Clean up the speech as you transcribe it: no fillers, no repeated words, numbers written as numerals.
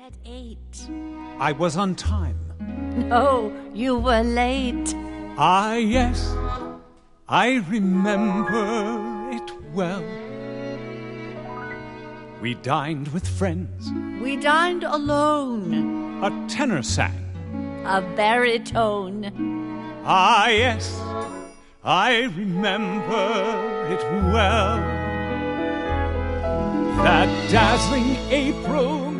at 8. I was on time. No, you were late. Ah, yes, I remember it well. We dined with friends. We dined alone. A tenor sang. A baritone. Ah, yes, I remember it well. That dazzling April